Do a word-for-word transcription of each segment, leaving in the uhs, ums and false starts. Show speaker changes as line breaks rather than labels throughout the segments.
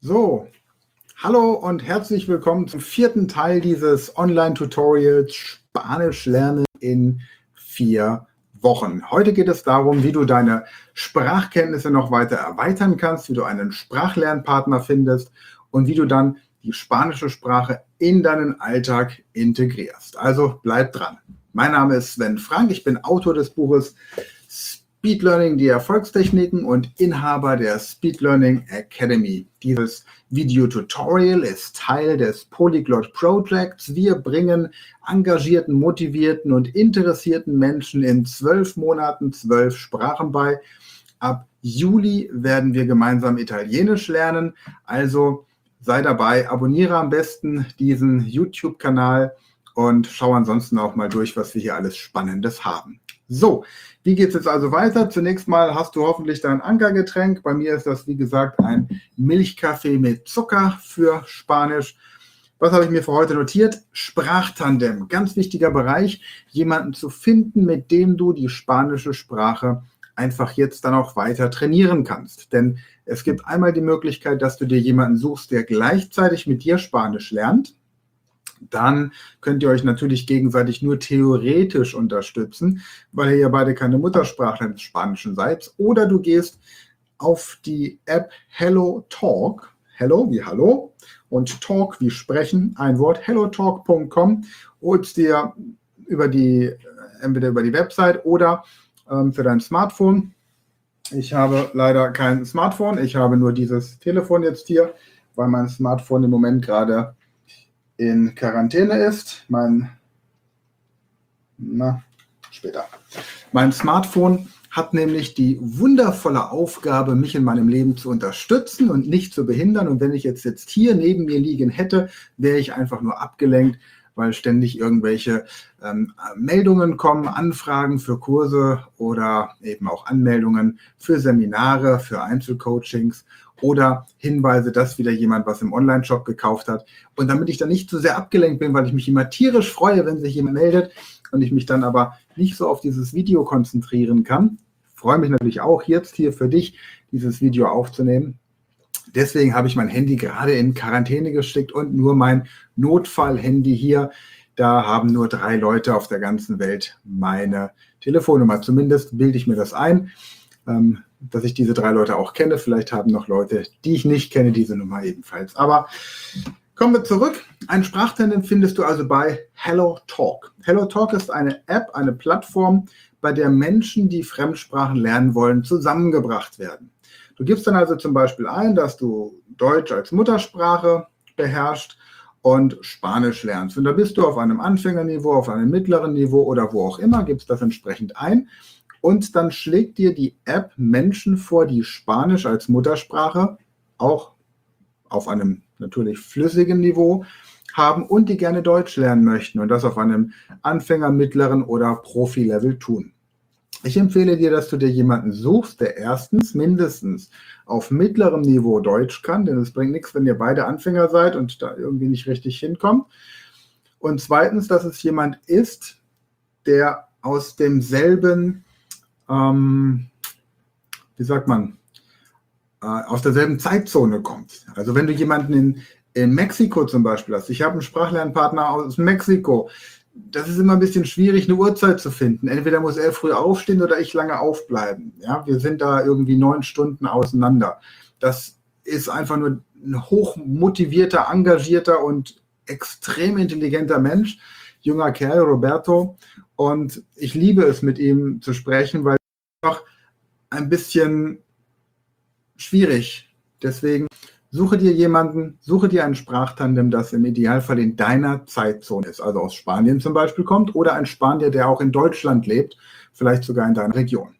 So, hallo und herzlich willkommen zum vierten Teil dieses Online-Tutorials Spanisch lernen in vier Wochen. Heute geht es darum, wie du deine Sprachkenntnisse noch weiter erweitern kannst, wie du einen Sprachlernpartner findest und wie du dann die spanische Sprache in deinen Alltag integrierst. Also bleib dran. Mein Name ist Sven Frank, ich bin Autor des Buches Speed Learning, die Erfolgstechniken und Inhaber der Speed Learning Academy. Dieses Video-Tutorial ist Teil des Polyglot Projects. Wir bringen engagierten, motivierten und interessierten Menschen in zwölf Monaten zwölf Sprachen bei. Ab Juli werden wir gemeinsam Italienisch lernen. Also sei dabei, abonniere am besten diesen YouTube-Kanal und schau ansonsten auch mal durch, was wir hier alles Spannendes haben. So, wie geht es jetzt also weiter? Zunächst mal hast du hoffentlich dein Ankergetränk. Bei mir ist das, wie gesagt, ein Milchkaffee mit Zucker für Spanisch. Was habe ich mir für heute notiert? Sprachtandem, ganz wichtiger Bereich, jemanden zu finden, mit dem du die spanische Sprache einfach jetzt dann auch weiter trainieren kannst. Denn es gibt einmal die Möglichkeit, dass du dir jemanden suchst, der gleichzeitig mit dir Spanisch lernt. Dann könnt ihr euch natürlich gegenseitig nur theoretisch unterstützen, weil ihr ja beide keine Muttersprachler des Spanischen seid. Oder du gehst auf die App Hello Talk, Hello wie Hallo und Talk wie Sprechen, ein Wort, hellotalk punkt com, holst dir über die, entweder über die Website oder ähm, für dein Smartphone. Ich habe leider kein Smartphone, ich habe nur dieses Telefon jetzt hier, weil mein Smartphone im Moment gerade in Quarantäne ist. Mein, na, später. Mein Smartphone hat nämlich die wundervolle Aufgabe, mich in meinem Leben zu unterstützen und nicht zu behindern. Und wenn ich jetzt, jetzt hier neben mir liegen hätte, wäre ich einfach nur abgelenkt, weil ständig irgendwelche ähm, Meldungen kommen, Anfragen für Kurse oder eben auch Anmeldungen für Seminare, für Einzelcoachings oder Hinweise, dass wieder jemand was im Online-Shop gekauft hat. Und damit ich dann nicht zu sehr abgelenkt bin, weil ich mich immer tierisch freue, wenn sich jemand meldet und ich mich dann aber nicht so auf dieses Video konzentrieren kann, freue mich natürlich auch jetzt hier für dich, dieses Video aufzunehmen. Deswegen habe ich mein Handy gerade in Quarantäne gesteckt und nur mein Notfall-Handy hier. Da haben nur drei Leute auf der ganzen Welt meine Telefonnummer. Zumindest bilde ich mir das ein, ähm, dass ich diese drei Leute auch kenne. Vielleicht haben noch Leute, die ich nicht kenne, diese Nummer ebenfalls. Aber kommen wir zurück. Ein Sprachtandem findest du also bei Hello Talk. Hello Talk ist eine App, eine Plattform, bei der Menschen, die Fremdsprachen lernen wollen, zusammengebracht werden. Du gibst dann also zum Beispiel ein, dass du Deutsch als Muttersprache beherrschst und Spanisch lernst. Und da bist du auf einem Anfängerniveau, auf einem mittleren Niveau oder wo auch immer, gibst das entsprechend ein. Und dann schlägt dir die App Menschen vor, die Spanisch als Muttersprache auch auf einem natürlich flüssigen Niveau haben und die gerne Deutsch lernen möchten und das auf einem Anfänger-, mittleren oder Profi-Level tun. Ich empfehle dir, dass du dir jemanden suchst, der erstens mindestens auf mittlerem Niveau Deutsch kann, denn es bringt nichts, wenn ihr beide Anfänger seid und da irgendwie nicht richtig hinkommt. Und zweitens, dass es jemand ist, der aus demselben, ähm, wie sagt man, äh, aus derselben Zeitzone kommt. Also wenn du jemanden in, in Mexiko zum Beispiel hast, ich habe einen Sprachlernpartner aus Mexiko, das ist immer ein bisschen schwierig, eine Uhrzeit zu finden. Entweder muss er früh aufstehen oder ich lange aufbleiben. Ja, wir sind da irgendwie neun Stunden auseinander. Das ist einfach nur ein hochmotivierter, engagierter und extrem intelligenter Mensch, junger Kerl, Roberto. Und ich liebe es, mit ihm zu sprechen, weil es einfach ein bisschen schwierig. Deswegen suche dir jemanden, suche dir ein Sprachtandem, das im Idealfall in deiner Zeitzone ist, also aus Spanien zum Beispiel kommt oder ein Spanier, der auch in Deutschland lebt, vielleicht sogar in deiner Region.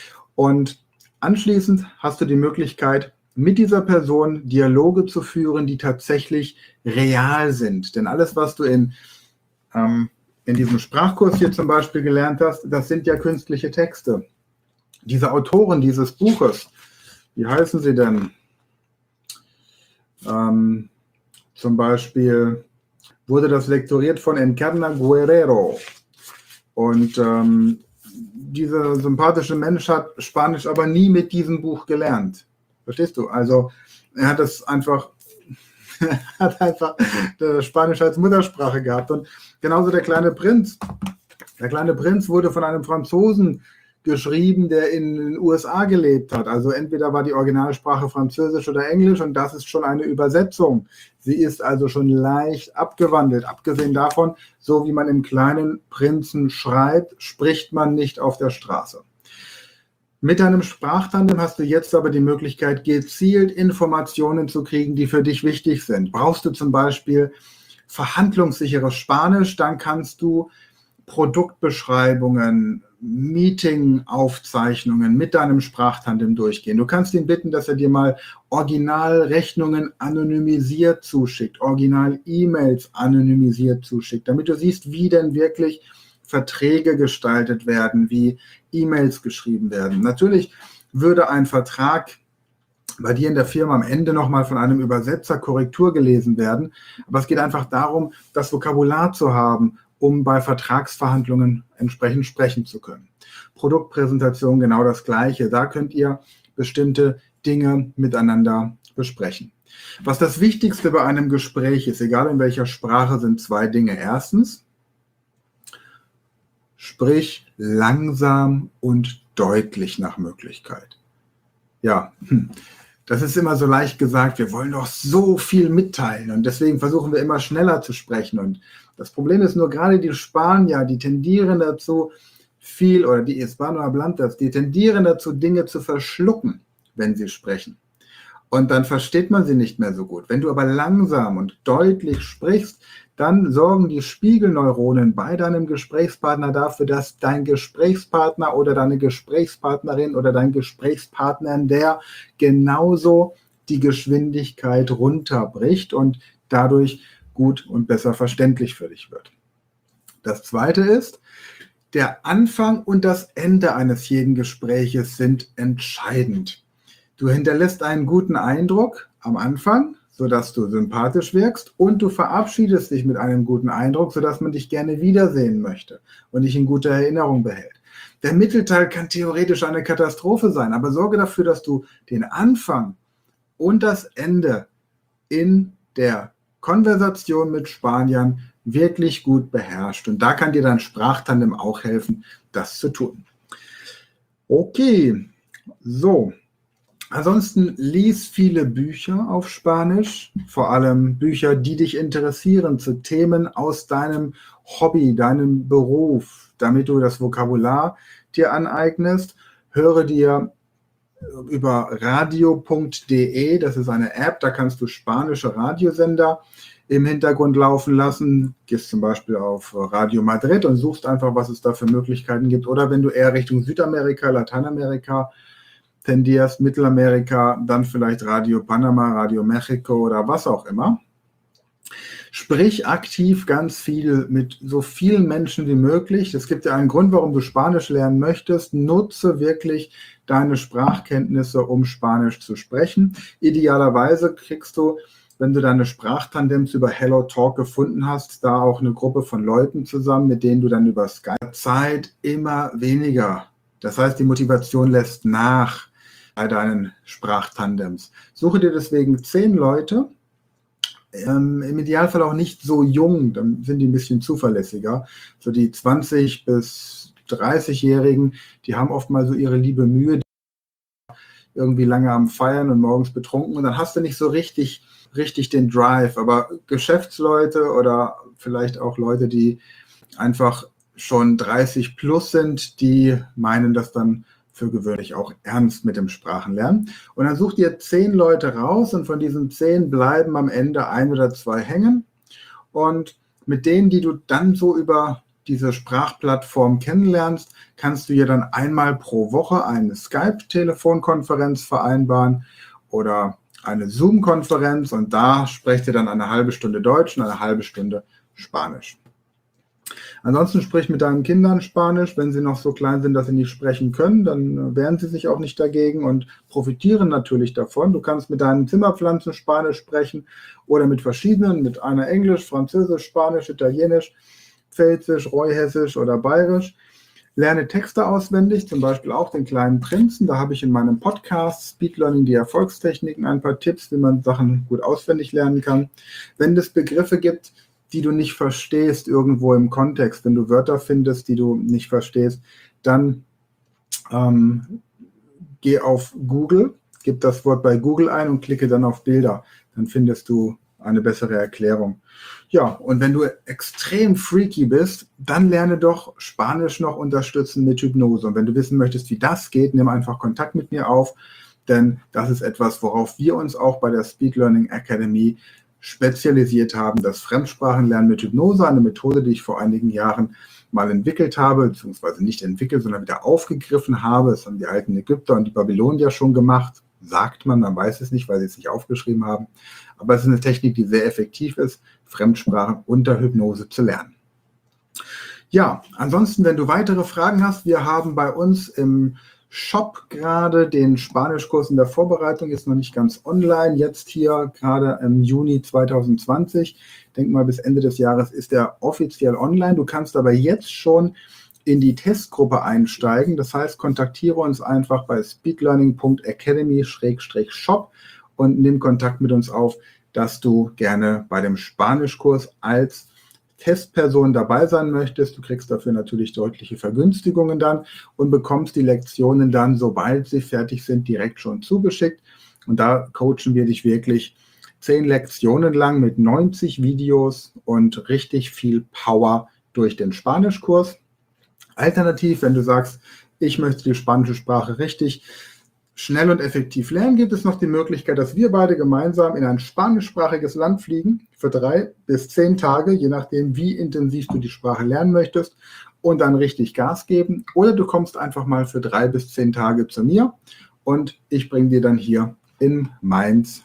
Und anschließend hast du die Möglichkeit, mit dieser Person Dialoge zu führen, die tatsächlich real sind. Denn alles, was du in, ähm, in diesem Sprachkurs hier zum Beispiel gelernt hast, das sind ja künstliche Texte. Diese Autoren dieses Buches, wie heißen sie denn? Ähm, zum Beispiel wurde das lektoriert von Encarna Guerrero und ähm, dieser sympathische Mensch hat Spanisch aber nie mit diesem Buch gelernt. Verstehst du? Also er hat das einfach, hat einfach Spanisch als Muttersprache gehabt. Und genauso der kleine Prinz. Der kleine Prinz wurde von einem Franzosen geschrieben, der in den U S A gelebt hat. Also entweder war die Originalsprache Französisch oder Englisch und das ist schon eine Übersetzung. Sie ist also schon leicht abgewandelt. Abgesehen davon, so wie man im kleinen Prinzen schreibt, spricht man nicht auf der Straße. Mit deinem Sprachtandem hast du jetzt aber die Möglichkeit, gezielt Informationen zu kriegen, die für dich wichtig sind. Brauchst du zum Beispiel verhandlungssicheres Spanisch, dann kannst du Produktbeschreibungen, Meeting-Aufzeichnungen mit deinem Sprachtandem durchgehen. Du kannst ihn bitten, dass er dir mal Originalrechnungen anonymisiert zuschickt, Original-E-Mails anonymisiert zuschickt, damit du siehst, wie denn wirklich Verträge gestaltet werden, wie E-Mails geschrieben werden. Natürlich würde ein Vertrag bei dir in der Firma am Ende nochmal von einem Übersetzer Korrektur gelesen werden, aber es geht einfach darum, das Vokabular zu haben, um bei Vertragsverhandlungen entsprechend sprechen zu können. Produktpräsentation genau das Gleiche. Da könnt ihr bestimmte Dinge miteinander besprechen. Was das Wichtigste bei einem Gespräch ist, egal in welcher Sprache, sind zwei Dinge. Erstens, sprich langsam und deutlich nach Möglichkeit. Ja, das ist immer so leicht gesagt, wir wollen doch so viel mitteilen und deswegen versuchen wir immer schneller zu sprechen. Und das Problem ist nur, gerade die Spanier, die tendieren dazu, viel, oder die Hispanohablantes, die tendieren dazu, Dinge zu verschlucken, wenn sie sprechen. Und dann versteht man sie nicht mehr so gut. Wenn du aber langsam und deutlich sprichst, dann sorgen die Spiegelneuronen bei deinem Gesprächspartner dafür, dass dein Gesprächspartner oder deine Gesprächspartnerin oder dein Gesprächspartner, der genauso die Geschwindigkeit runterbricht und dadurch gut und besser verständlich für dich wird. Das Zweite ist, der Anfang und das Ende eines jeden Gespräches sind entscheidend. Du hinterlässt einen guten Eindruck am Anfang, sodass du sympathisch wirkst, und du verabschiedest dich mit einem guten Eindruck, sodass man dich gerne wiedersehen möchte und dich in guter Erinnerung behält. Der Mittelteil kann theoretisch eine Katastrophe sein, aber sorge dafür, dass du den Anfang und das Ende in der Konversation mit Spaniern wirklich gut beherrscht. Und da kann dir dein Sprachtandem auch helfen, das zu tun. Okay, so. Ansonsten lies viele Bücher auf Spanisch, vor allem Bücher, die dich interessieren, zu Themen aus deinem Hobby, deinem Beruf, damit du das Vokabular dir aneignest. Höre dir über radio punkt de, das ist eine App, da kannst du spanische Radiosender im Hintergrund laufen lassen. Gehst zum Beispiel auf Radio Madrid und suchst einfach, was es da für Möglichkeiten gibt. Oder wenn du eher Richtung Südamerika, Lateinamerika tendierst, Mittelamerika, dann vielleicht Radio Panama, Radio Mexiko oder was auch immer. Sprich aktiv ganz viel mit so vielen Menschen wie möglich. Es gibt ja einen Grund, warum du Spanisch lernen möchtest. Nutze wirklich deine Sprachkenntnisse, um Spanisch zu sprechen. Idealerweise kriegst du, wenn du deine Sprachtandems über HelloTalk gefunden hast, da auch eine Gruppe von Leuten zusammen, mit denen du dann über Skype Zeit immer weniger. Das heißt, die Motivation lässt nach bei deinen Sprachtandems. Suche dir deswegen zehn Leute, ähm, im Idealfall auch nicht so jung, dann sind die ein bisschen zuverlässiger. So die zwanzig- bis dreißig-Jährigen, die haben oft mal so ihre liebe Mühe, irgendwie lange am Feiern und morgens betrunken, und dann hast du nicht so richtig, richtig den Drive. Aber Geschäftsleute oder vielleicht auch Leute, die einfach schon dreißig plus sind, die meinen das dann für gewöhnlich auch ernst mit dem Sprachenlernen. Und dann such dir zehn Leute raus und von diesen zehn bleiben am Ende ein oder zwei hängen. Und mit denen, die du dann so über diese Sprachplattform kennenlernst, kannst du ja dann einmal pro Woche eine Skype-Telefonkonferenz vereinbaren oder eine Zoom-Konferenz, und da sprecht ihr dann eine halbe Stunde Deutsch und eine halbe Stunde Spanisch. Ansonsten sprich mit deinen Kindern Spanisch. Wenn sie noch so klein sind, dass sie nicht sprechen können, dann wehren sie sich auch nicht dagegen und profitieren natürlich davon. Du kannst mit deinen Zimmerpflanzen Spanisch sprechen oder mit verschiedenen, mit einer Englisch, Französisch, Spanisch, Italienisch, Pfälzisch, Reuhessisch oder Bayerisch. Lerne Texte auswendig, zum Beispiel auch den kleinen Prinzen. Da habe ich in meinem Podcast Speed Learning die Erfolgstechniken ein paar Tipps, wie man Sachen gut auswendig lernen kann. Wenn es Begriffe gibt, die du nicht verstehst irgendwo im Kontext, wenn du Wörter findest, die du nicht verstehst, dann ähm, geh auf Google, gib das Wort bei Google ein und klicke dann auf Bilder. Dann findest du eine bessere Erklärung. Ja, und wenn du extrem freaky bist, dann lerne doch Spanisch noch unterstützen mit Hypnose. Und wenn du wissen möchtest, wie das geht, nimm einfach Kontakt mit mir auf, denn das ist etwas, worauf wir uns auch bei der Speed Learning Academy spezialisiert haben, das Fremdsprachenlernen mit Hypnose, eine Methode, die ich vor einigen Jahren mal entwickelt habe, beziehungsweise nicht entwickelt, sondern wieder aufgegriffen habe. Das haben die alten Ägypter und die Babylonier schon gemacht, sagt man, man weiß es nicht, weil sie es nicht aufgeschrieben haben. Aber es ist eine Technik, die sehr effektiv ist, Fremdsprachen unter Hypnose zu lernen. Ja, ansonsten, wenn du weitere Fragen hast, wir haben bei uns im Shop gerade den Spanischkurs in der Vorbereitung, ist noch nicht ganz online, jetzt hier gerade im Juni zwanzig zwanzig. Ich denke mal, bis Ende des Jahres ist er offiziell online. Du kannst aber jetzt schon in die Testgruppe einsteigen. Das heißt, kontaktiere uns einfach bei speedlearning punkt academy Schrägstrich shop und nimm Kontakt mit uns auf, dass du gerne bei dem Spanischkurs als Testperson dabei sein möchtest. Du kriegst dafür natürlich deutliche Vergünstigungen dann und bekommst die Lektionen dann, sobald sie fertig sind, direkt schon zugeschickt. Und da coachen wir dich wirklich zehn Lektionen lang mit neunzig Videos und richtig viel Power durch den Spanischkurs. Alternativ, wenn du sagst, ich möchte die spanische Sprache richtig schnell und effektiv lernen, gibt es noch die Möglichkeit, dass wir beide gemeinsam in ein spanischsprachiges Land fliegen für drei bis zehn Tage, je nachdem, wie intensiv du die Sprache lernen möchtest und dann richtig Gas geben. Oder du kommst einfach mal für drei bis zehn Tage zu mir und ich bringe dir dann hier in Mainz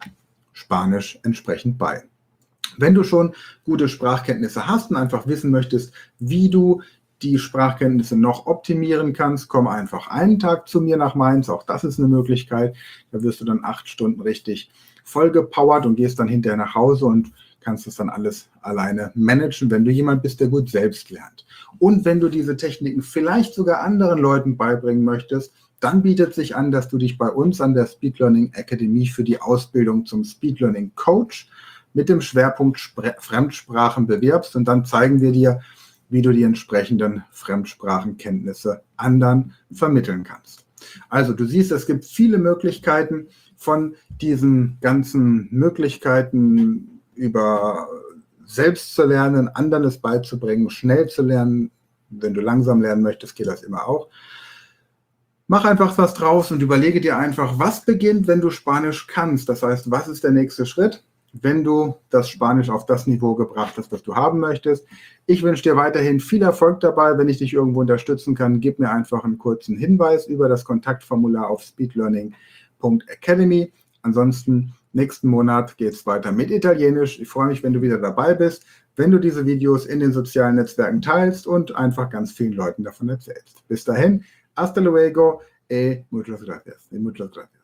Spanisch entsprechend bei. Wenn du schon gute Sprachkenntnisse hast und einfach wissen möchtest, wie du die Sprachkenntnisse noch optimieren kannst, komm einfach einen Tag zu mir nach Mainz, auch das ist eine Möglichkeit. Da wirst du dann acht Stunden richtig vollgepowert und gehst dann hinterher nach Hause und kannst das dann alles alleine managen, wenn du jemand bist, der gut selbst lernt. Und wenn du diese Techniken vielleicht sogar anderen Leuten beibringen möchtest, dann bietet sich an, dass du dich bei uns an der Speed Learning Academy für die Ausbildung zum Speed Learning Coach mit dem Schwerpunkt Spre- Fremdsprachen bewirbst und dann zeigen wir dir, wie du die entsprechenden Fremdsprachenkenntnisse anderen vermitteln kannst. Also du siehst, es gibt viele Möglichkeiten von diesen ganzen Möglichkeiten über selbst zu lernen, anderen es beizubringen, schnell zu lernen. Wenn du langsam lernen möchtest, geht das immer auch. Mach einfach was draus und überlege dir einfach, was beginnt, wenn du Spanisch kannst. Das heißt, was ist der nächste Schritt, wenn du das Spanisch auf das Niveau gebracht hast, das du haben möchtest. Ich wünsche dir weiterhin viel Erfolg dabei. Wenn ich dich irgendwo unterstützen kann, gib mir einfach einen kurzen Hinweis über das Kontaktformular auf speedlearning punkt academy. Ansonsten, nächsten Monat geht es weiter mit Italienisch. Ich freue mich, wenn du wieder dabei bist, wenn du diese Videos in den sozialen Netzwerken teilst und einfach ganz vielen Leuten davon erzählst. Bis dahin, hasta luego e muchas gracias. E muchas gracias.